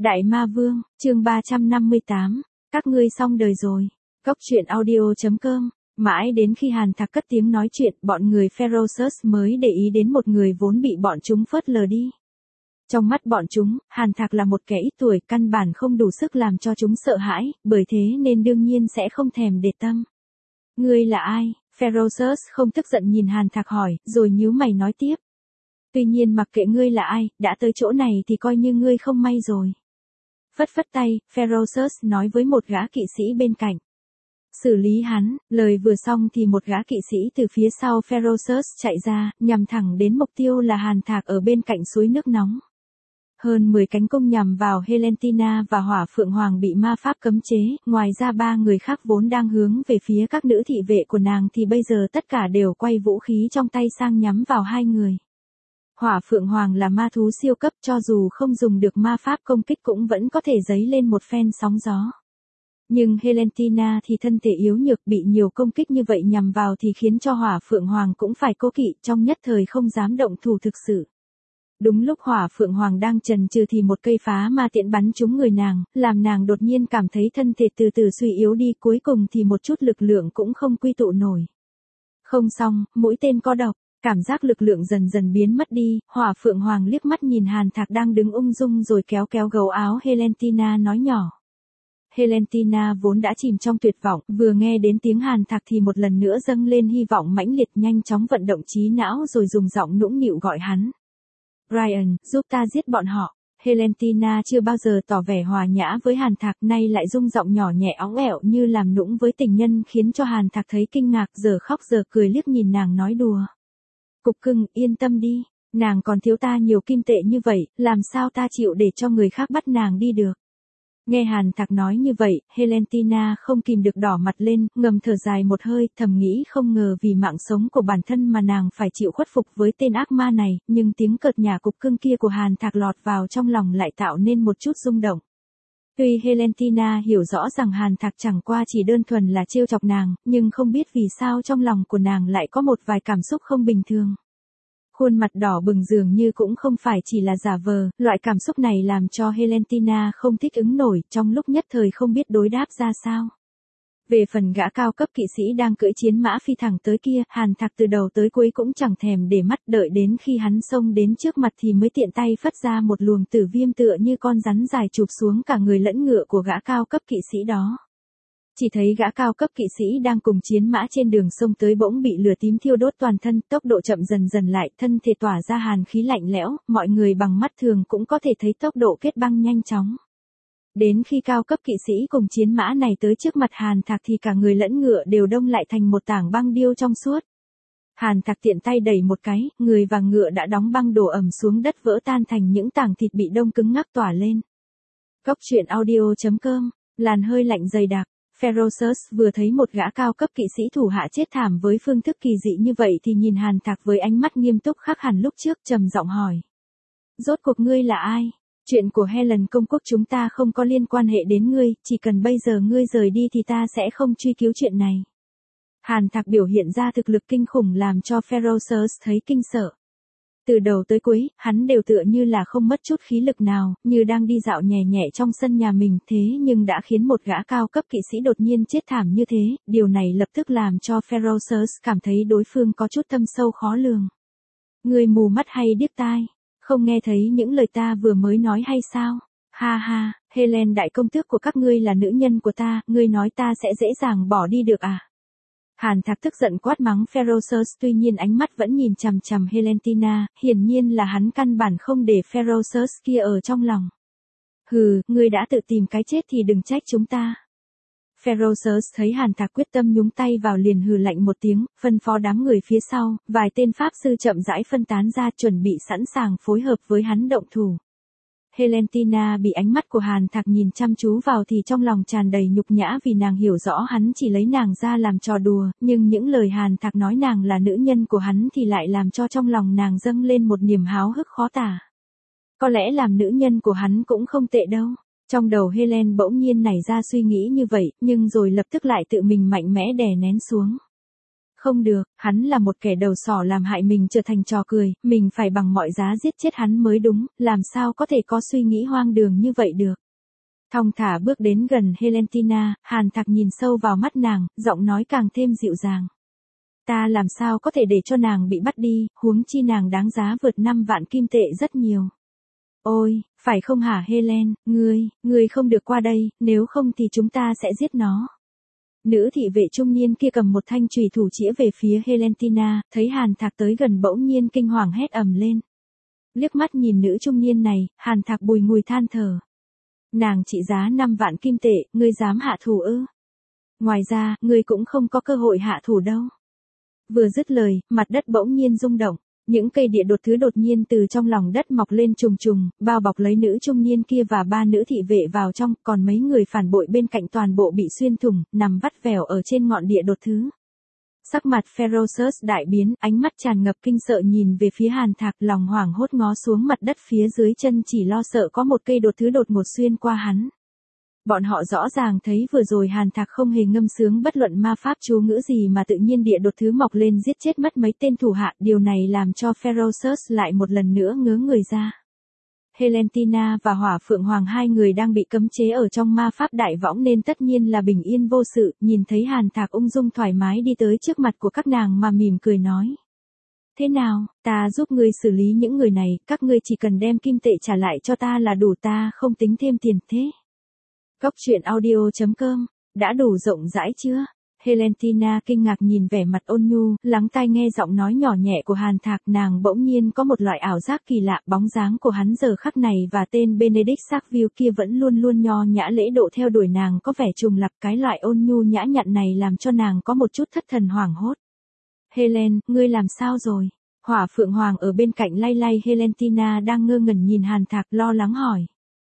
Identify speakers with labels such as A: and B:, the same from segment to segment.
A: Đại Ma Vương, chương 358, các ngươi xong đời rồi. Cốc truyện audio.com. Mãi đến khi Hàn Thạc cất tiếng nói chuyện, bọn người Ferocious mới để ý đến một người vốn bị bọn chúng phớt lờ đi. Trong mắt bọn chúng, Hàn Thạc là một kẻ ít tuổi, căn bản không đủ sức làm cho chúng sợ hãi, bởi thế nên đương nhiên sẽ không thèm để tâm. Ngươi là ai? Ferocious không tức giận nhìn Hàn Thạc hỏi, rồi nhíu mày nói tiếp. Tuy nhiên mặc kệ ngươi là ai, đã tới chỗ này thì coi như ngươi không may rồi. Phất phất tay, Ferocious nói với một gã kỵ sĩ bên cạnh. Xử lý hắn, lời vừa xong thì một gã kỵ sĩ từ phía sau Ferocious chạy ra, nhằm thẳng đến mục tiêu là Hàn Thạc ở bên cạnh suối nước nóng. Hơn 10 cánh cung nhằm vào Helentina và Hỏa Phượng Hoàng bị ma pháp cấm chế, ngoài ra 3 người khác vốn đang hướng về phía các nữ thị vệ của nàng thì bây giờ tất cả đều quay vũ khí trong tay sang nhắm vào 2 người. Hỏa Phượng Hoàng là ma thú siêu cấp, cho dù không dùng được ma pháp công kích cũng vẫn có thể giấy lên một phen sóng gió. Nhưng Helentina thì thân thể yếu nhược, bị nhiều công kích như vậy nhằm vào thì khiến cho Hỏa Phượng Hoàng cũng phải cố kỵ, trong nhất thời không dám động thủ thực sự. Đúng lúc Hỏa Phượng Hoàng đang chần chừ thì một cây phá ma tiễn bắn trúng người nàng, làm nàng đột nhiên cảm thấy thân thể từ từ suy yếu đi, cuối cùng thì một chút lực lượng cũng không quy tụ nổi. Không xong, mũi tên có độc. Cảm giác lực lượng dần dần biến mất đi, Hỏa Phượng Hoàng liếc mắt nhìn Hàn Thạc đang đứng ung dung rồi kéo kéo gấu áo Helentina nói nhỏ. Helentina vốn đã chìm trong tuyệt vọng, vừa nghe đến tiếng Hàn Thạc thì một lần nữa dâng lên hy vọng mãnh liệt, nhanh chóng vận động trí não rồi dùng giọng nũng nịu gọi hắn. Ryan, giúp ta giết bọn họ. Helentina chưa bao giờ tỏ vẻ hòa nhã với Hàn Thạc, nay lại rung giọng nhỏ nhẹ óng ẻo như làm nũng với tình nhân, khiến cho Hàn Thạc thấy kinh ngạc, giờ khóc giờ cười liếc nhìn nàng nói đùa. Cục cưng, yên tâm đi, nàng còn thiếu ta nhiều kim tệ như vậy, làm sao ta chịu để cho người khác bắt nàng đi được. Nghe Hàn Thạc nói như vậy, Helentina không kìm được đỏ mặt lên, ngầm thở dài một hơi, thầm nghĩ không ngờ vì mạng sống của bản thân mà nàng phải chịu khuất phục với tên ác ma này, nhưng tiếng cợt nhả cục cưng kia của Hàn Thạc lọt vào trong lòng lại tạo nên một chút rung động. Tuy Helentina hiểu rõ rằng Hàn Thạc chẳng qua chỉ đơn thuần là trêu chọc nàng, nhưng không biết vì sao trong lòng của nàng lại có một vài cảm xúc không bình thường. Khuôn mặt đỏ bừng dường như cũng không phải chỉ là giả vờ, loại cảm xúc này làm cho Helentina không thích ứng nổi, trong lúc nhất thời không biết đối đáp ra sao. Về phần gã cao cấp kỵ sĩ đang cưỡi chiến mã phi thẳng tới kia, Hàn Thạc từ đầu tới cuối cũng chẳng thèm để mắt, đợi đến khi hắn xông đến trước mặt thì mới tiện tay phất ra một luồng tử viêm tựa như con rắn dài chụp xuống cả người lẫn ngựa của gã cao cấp kỵ sĩ đó. Chỉ thấy gã cao cấp kỵ sĩ đang cùng chiến mã trên đường sông tới bỗng bị lửa tím thiêu đốt toàn thân, tốc độ chậm dần dần lại, thân thể tỏa ra hàn khí lạnh lẽo, mọi người bằng mắt thường cũng có thể thấy tốc độ kết băng nhanh chóng. Đến khi cao cấp kỵ sĩ cùng chiến mã này tới trước mặt Hàn Thạc thì cả người lẫn ngựa đều đông lại thành một tảng băng điêu trong suốt. Hàn Thạc tiện tay đẩy một cái, người và ngựa đã đóng băng đổ ầm xuống đất, vỡ tan thành những tảng thịt bị đông cứng ngắc tỏa lên. Cốc truyện audio.com, làn hơi lạnh dày đặc. Ferocious vừa thấy một gã cao cấp kỵ sĩ thủ hạ chết thảm với phương thức kỳ dị như vậy thì nhìn Hàn Thạc với ánh mắt nghiêm túc khác hẳn lúc trước, trầm giọng hỏi. Rốt cuộc ngươi là ai? Chuyện của Helen công quốc chúng ta không có liên quan hệ đến ngươi, chỉ cần bây giờ ngươi rời đi thì ta sẽ không truy cứu chuyện này. Hàn Thạc biểu hiện ra thực lực kinh khủng làm cho Ferocious thấy kinh sợ. Từ đầu tới cuối, hắn đều tựa như là không mất chút khí lực nào, như đang đi dạo nhẹ nhẹ trong sân nhà mình, thế nhưng đã khiến một gã cao cấp kỵ sĩ đột nhiên chết thảm như thế, điều này lập tức làm cho Ferocious cảm thấy đối phương có chút thâm sâu khó lường. Ngươi mù mắt hay điếc tai? Không nghe thấy những lời ta vừa mới nói hay sao? Ha ha, Helen đại công tước của các ngươi là nữ nhân của ta, ngươi nói ta sẽ dễ dàng bỏ đi được à? Hàn Thạc tức giận quát mắng Ferocious, tuy nhiên ánh mắt vẫn nhìn chằm chằm Helentina, hiển nhiên là hắn căn bản không để Ferocious kia ở trong lòng. Hừ, ngươi đã tự tìm cái chết thì đừng trách chúng ta. Ferocious thấy Hàn Thạc quyết tâm nhúng tay vào liền hừ lạnh một tiếng, phân phó đám người phía sau, vài tên pháp sư chậm rãi phân tán ra chuẩn bị sẵn sàng phối hợp với hắn động thủ. Helentina bị ánh mắt của Hàn Thạc nhìn chăm chú vào thì trong lòng tràn đầy nhục nhã vì nàng hiểu rõ hắn chỉ lấy nàng ra làm trò đùa, nhưng những lời Hàn Thạc nói nàng là nữ nhân của hắn thì lại làm cho trong lòng nàng dâng lên một niềm háo hức khó tả. Có lẽ làm nữ nhân của hắn cũng không tệ đâu. Trong đầu Helen bỗng nhiên nảy ra suy nghĩ như vậy, nhưng rồi lập tức lại tự mình mạnh mẽ đè nén xuống. Không được, hắn là một kẻ đầu sỏ làm hại mình trở thành trò cười, mình phải bằng mọi giá giết chết hắn mới đúng, làm sao có thể có suy nghĩ hoang đường như vậy được. Thong thả bước đến gần Helentina, Hàn Thạc nhìn sâu vào mắt nàng, giọng nói càng thêm dịu dàng. Ta làm sao có thể để cho nàng bị bắt đi, huống chi nàng đáng giá vượt 5 vạn kim tệ rất nhiều. Ôi, phải không hả Helen, ngươi không được qua đây, nếu không thì chúng ta sẽ giết nó. Nữ thị vệ trung niên kia cầm một thanh chùy thủ chĩa về phía Helentina, thấy Hàn Thạc tới gần bỗng nhiên kinh hoàng hét ầm lên. Liếc mắt nhìn nữ trung niên này, Hàn Thạc bùi ngùi than thở. Nàng trị giá 5 vạn kim tệ, ngươi dám hạ thủ ư? Ngoài ra, ngươi cũng không có cơ hội hạ thủ đâu. Vừa dứt lời, mặt đất bỗng nhiên rung động. Những cây địa đột thứ đột nhiên từ trong lòng đất mọc lên trùng trùng, bao bọc lấy nữ trung niên kia và 3 nữ thị vệ vào trong, còn mấy người phản bội bên cạnh toàn bộ bị xuyên thủng, nằm vắt vẻo ở trên ngọn địa đột thứ. Sắc mặt Ferocious đại biến, ánh mắt tràn ngập kinh sợ nhìn về phía Hàn Thạc, lòng hoảng hốt ngó xuống mặt đất phía dưới chân chỉ lo sợ có một cây đột thứ đột ngột xuyên qua hắn. Bọn họ rõ ràng thấy vừa rồi Hàn Thạc không hề ngâm sướng bất luận ma pháp chú ngữ gì mà tự nhiên địa đột thứ mọc lên giết chết mất mấy tên thủ hạ, điều này làm cho Ferocious lại một lần nữa ngớ người ra. Helentina và Hỏa Phượng Hoàng hai người đang bị cấm chế ở trong ma pháp đại võng nên tất nhiên là bình yên vô sự, nhìn thấy Hàn Thạc ung dung thoải mái đi tới trước mặt của các nàng mà mỉm cười nói. Thế nào, ta giúp ngươi xử lý những người này, các ngươi chỉ cần đem kim tệ trả lại cho ta là đủ, ta không tính thêm tiền thế. Góc truyện audio.com, đã đủ rộng rãi chưa? Helentina kinh ngạc nhìn vẻ mặt ôn nhu, lắng tai nghe giọng nói nhỏ nhẹ của Hàn Thạc, nàng bỗng nhiên có một loại ảo giác kỳ lạ, bóng dáng của hắn giờ khắc này và tên Benedict Sackville kia vẫn luôn luôn nho nhã lễ độ theo đuổi nàng có vẻ trùng lặp, cái loại ôn nhu nhã nhặn này làm cho nàng có một chút thất thần hoảng hốt. Helen, ngươi làm sao rồi? Hỏa Phượng Hoàng ở bên cạnh lay lay Helentina đang ngơ ngẩn nhìn Hàn Thạc lo lắng hỏi.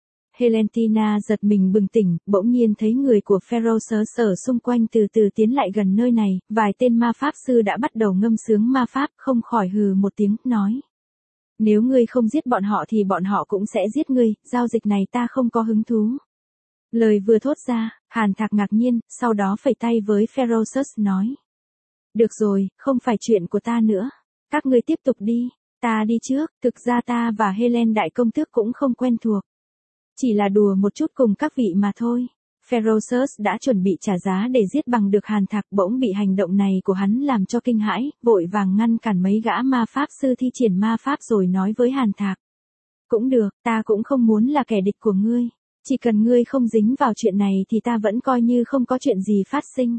A: Helentina giật mình bừng tỉnh, bỗng nhiên thấy người của Ferocious ở xung quanh từ từ tiến lại gần nơi này, vài tên ma pháp sư đã bắt đầu ngâm sướng ma pháp, không khỏi hừ một tiếng, nói. Nếu ngươi không giết bọn họ thì bọn họ cũng sẽ giết ngươi, giao dịch này ta không có hứng thú. Lời vừa thốt ra, Hàn Thạc ngạc nhiên, sau đó phẩy tay với Ferocious nói. Được rồi, không phải chuyện của ta nữa. Các ngươi tiếp tục đi, ta đi trước, thực ra ta và Helen đại công tước cũng không quen thuộc. Chỉ là đùa một chút cùng các vị mà thôi. Ferocious đã chuẩn bị trả giá để giết bằng được Hàn Thạc, bỗng bị hành động này của hắn làm cho kinh hãi, vội vàng ngăn cản mấy gã ma pháp sư thi triển ma pháp rồi nói với Hàn Thạc. Cũng được, ta cũng không muốn là kẻ địch của ngươi. Chỉ cần ngươi không dính vào chuyện này thì ta vẫn coi như không có chuyện gì phát sinh.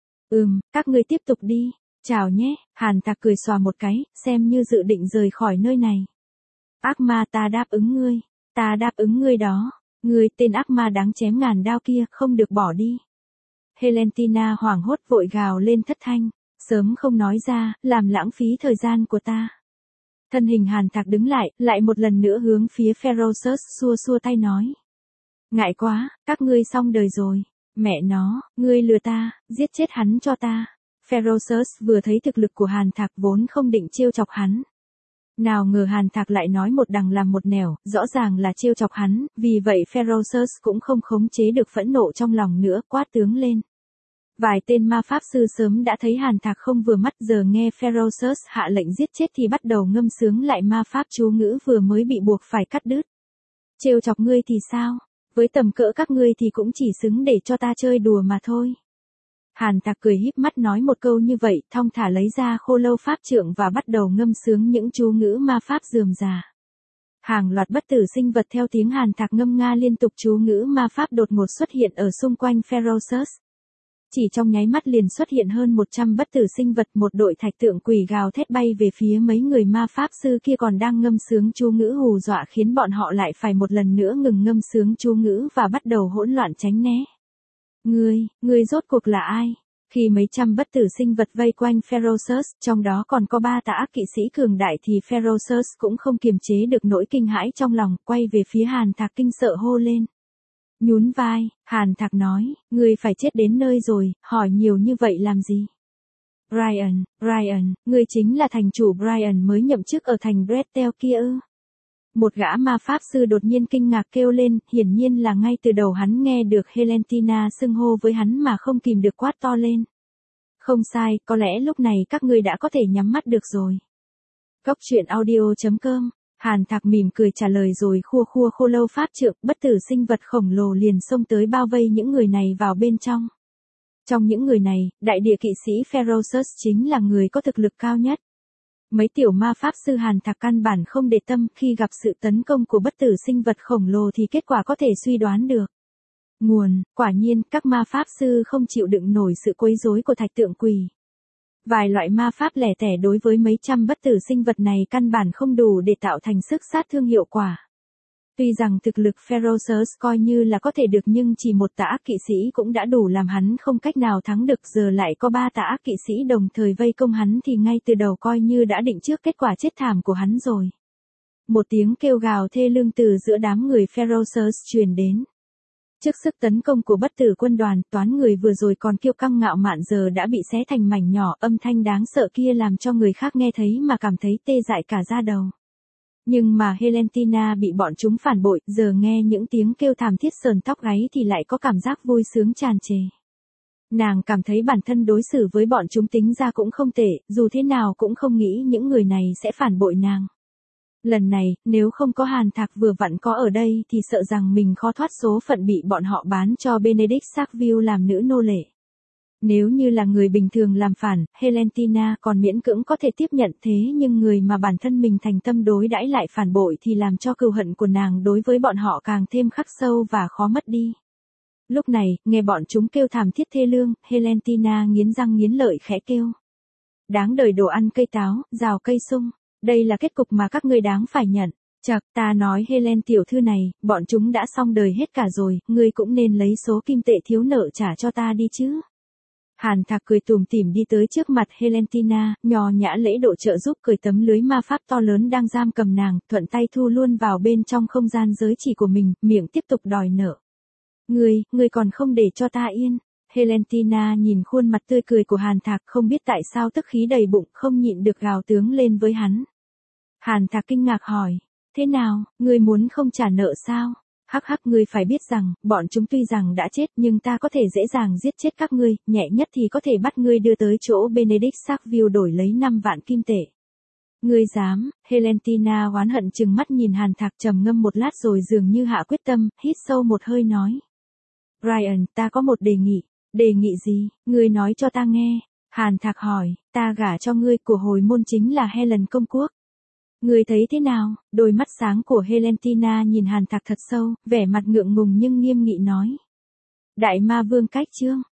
A: Các ngươi tiếp tục đi. Chào nhé, Hàn Thạc cười xòa một cái, xem như dự định rời khỏi nơi này. Ác ma, ta đáp ứng ngươi. Ta đáp ứng ngươi đó. Ngươi tên ác ma đáng chém ngàn đao kia, không được bỏ đi. Helentina hoảng hốt vội gào lên thất thanh. Sớm không nói ra, làm lãng phí thời gian của ta. Thân hình Hàn Thạc đứng lại một lần nữa hướng phía Ferocious xua xua tay nói. Ngại quá, các ngươi xong đời rồi. Mẹ nó, ngươi lừa ta, giết chết hắn cho ta. Ferocious vừa thấy thực lực của Hàn Thạc vốn không định trêu chọc hắn. Nào ngờ Hàn Thạc lại nói một đằng làm một nẻo, rõ ràng là trêu chọc hắn, vì vậy Ferocious cũng không khống chế được phẫn nộ trong lòng nữa, quát tướng lên. Vài tên ma pháp sư sớm đã thấy Hàn Thạc không vừa mắt, giờ nghe Ferocious hạ lệnh giết chết thì bắt đầu ngâm sướng lại ma pháp chú ngữ vừa mới bị buộc phải cắt đứt. Trêu chọc ngươi thì sao? Với tầm cỡ các ngươi thì cũng chỉ xứng để cho ta chơi đùa mà thôi. Hàn Thạc cười híp mắt nói một câu như vậy, thong thả lấy ra khô lâu pháp trượng và bắt đầu ngâm sướng những chú ngữ ma pháp rườm rà. Hàng loạt bất tử sinh vật theo tiếng Hàn Thạc ngâm nga liên tục chú ngữ ma pháp đột ngột xuất hiện ở xung quanh Ferocious. Chỉ trong nháy mắt liền xuất hiện hơn 100 bất tử sinh vật, một đội thạch tượng quỷ gào thét bay về phía mấy người ma pháp sư kia còn đang ngâm sướng chú ngữ hù dọa khiến bọn họ lại phải một lần nữa ngừng ngâm sướng chú ngữ và bắt đầu hỗn loạn tránh né. Ngươi rốt cuộc là ai? Khi mấy trăm bất tử sinh vật vây quanh Ferocious, trong đó còn có 3 tà ác kỵ sĩ cường đại thì Ferocious cũng không kiềm chế được nỗi kinh hãi trong lòng, quay về phía Hàn Thạc kinh sợ hô lên. Nhún vai, Hàn Thạc nói, ngươi phải chết đến nơi rồi, hỏi nhiều như vậy làm gì? Brian, ngươi chính là thành chủ Brian mới nhậm chức ở thành Bretel kia ư? Một gã ma pháp sư đột nhiên kinh ngạc kêu lên, hiển nhiên là ngay từ đầu hắn nghe được Helentina xưng hô với hắn mà không kìm được quát to lên. Không sai, có lẽ lúc này các ngươi đã có thể nhắm mắt được rồi. Góc truyện audio.com, Hàn Thạc mỉm cười trả lời rồi khua khua khô lâu pháp trượng, bất tử sinh vật khổng lồ liền xông tới bao vây những người này vào bên trong. Trong những người này, đại địa kỵ sĩ Ferocious chính là người có thực lực cao nhất. Mấy tiểu ma pháp sư Hàn Thạc căn bản không để tâm, khi gặp sự tấn công của bất tử sinh vật khổng lồ thì kết quả có thể suy đoán được. Nguồn, quả nhiên, các ma pháp sư không chịu đựng nổi sự quấy rối của thạch tượng quỷ. Vài loại ma pháp lẻ tẻ đối với mấy trăm bất tử sinh vật này căn bản không đủ để tạo thành sức sát thương hiệu quả. Tuy rằng thực lực Ferocious coi như là có thể được nhưng chỉ một tà ác kỵ sĩ cũng đã đủ làm hắn không cách nào thắng được, giờ lại có 3 tà ác kỵ sĩ đồng thời vây công hắn thì ngay từ đầu coi như đã định trước kết quả chết thảm của hắn rồi. Một tiếng kêu gào thê lương từ giữa đám người Ferocious truyền đến. Trước sức tấn công của bất tử quân đoàn, toán người vừa rồi còn kiêu căng ngạo mạn giờ đã bị xé thành mảnh nhỏ, âm thanh đáng sợ kia làm cho người khác nghe thấy mà cảm thấy tê dại cả da đầu. Nhưng mà Helentina bị bọn chúng phản bội, giờ nghe những tiếng kêu thảm thiết sờn tóc gáy thì lại có cảm giác vui sướng tràn trề. Nàng cảm thấy bản thân đối xử với bọn chúng tính ra cũng không tệ, dù thế nào cũng không nghĩ những người này sẽ phản bội nàng. Lần này, nếu không có Hàn Thạc vừa vặn có ở đây thì sợ rằng mình khó thoát số phận bị bọn họ bán cho Benedict Sackville làm nữ nô lệ. Nếu như là người bình thường làm phản, Helentina còn miễn cưỡng có thể tiếp nhận, thế nhưng người mà bản thân mình thành tâm đối đãi lại phản bội thì làm cho cừu hận của nàng đối với bọn họ càng thêm khắc sâu và khó mất đi. Lúc này, nghe bọn chúng kêu thảm thiết thê lương, Helentina nghiến răng nghiến lợi khẽ kêu. Đáng đời đồ ăn cây táo, rào cây sung. Đây là kết cục mà các ngươi đáng phải nhận. Chậc, ta nói Helen tiểu thư này, bọn chúng đã xong đời hết cả rồi, ngươi cũng nên lấy số kim tệ thiếu nợ trả cho ta đi chứ. Hàn Thạc cười tủm tỉm đi tới trước mặt Helentina, nho nhã lễ độ trợ giúp cởi tấm lưới ma pháp to lớn đang giam cầm nàng, thuận tay thu luôn vào bên trong không gian giới chỉ của mình, miệng tiếp tục đòi nợ. Ngươi còn không để cho ta yên. Helentina nhìn khuôn mặt tươi cười của Hàn Thạc, không biết tại sao tức khí đầy bụng, không nhịn được gào tướng lên với hắn. Hàn Thạc kinh ngạc hỏi, thế nào, ngươi muốn không trả nợ sao? Hắc hắc, ngươi phải biết rằng, bọn chúng tuy rằng đã chết nhưng ta có thể dễ dàng giết chết các ngươi, nhẹ nhất thì có thể bắt ngươi đưa tới chỗ Benedict Sackville đổi lấy 5 vạn kim tệ. Ngươi dám? Helentina oán hận trừng mắt nhìn Hàn Thạc trầm ngâm một lát rồi dường như hạ quyết tâm, hít sâu một hơi nói. Brian, ta có một đề nghị. Đề nghị gì? Ngươi nói cho ta nghe. Hàn Thạc hỏi, ta gả cho ngươi, của hồi môn chính là Helen công quốc. Ngươi thấy thế nào? Đôi mắt sáng của Helentina nhìn Hàn Thạc thật sâu, vẻ mặt ngượng ngùng nhưng nghiêm nghị nói. Đại ma vương cách chương.